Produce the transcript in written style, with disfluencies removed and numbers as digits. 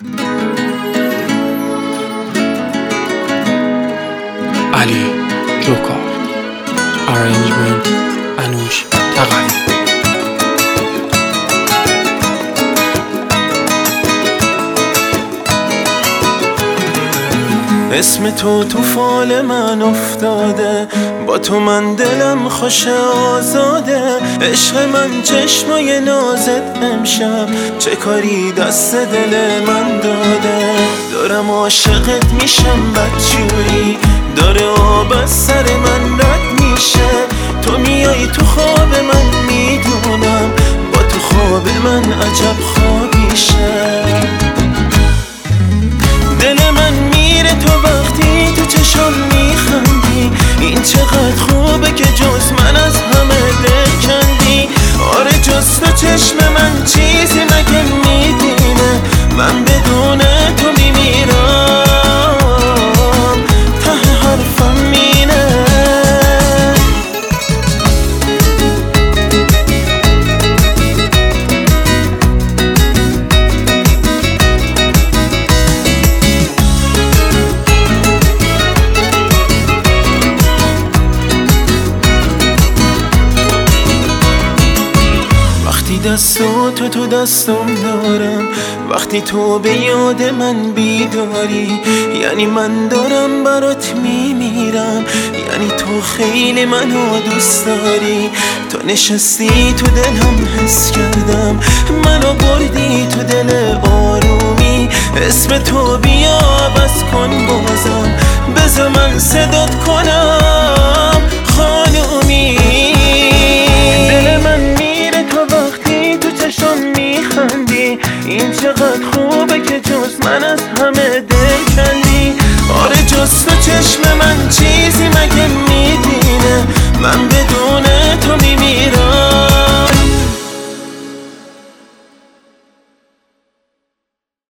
علی جوکار، ارنجمنت انوش تقوی. اسم تو فال من افتاده، با تو من دلم خوش آزاده. عشق من چشمای نازت امشب، چه کاری دست دل من داده. دارم عاشقت میشم بدجوری، داره آب از سر من رد میشه. تو میای تو خواب من، میدونم با تو خواب من عجب خوابیشه. دل من میره تو وقتی تو چشم میخندی، این چقدر خوبه که جز من از همه دل کندی. آره جز تو چشم من چیزی مگه میبینه، من بدون تو میمیرم، ته حرفم مینه. دستو تو دستم دارم، وقتی تو به یاد من بیداری، یعنی من دارم برات میمیرم، یعنی تو خیلی منو دوست داری. تو نشستی تو دلم حس کردم، منو بردی تو دل آرومی. اسم تو بیا بس کن بازم، بذار من صدات کنم خانومی. دل من میره تو وقتی تو چشم میخندی، این چقدر خوبه که جز من از همه دل کندی.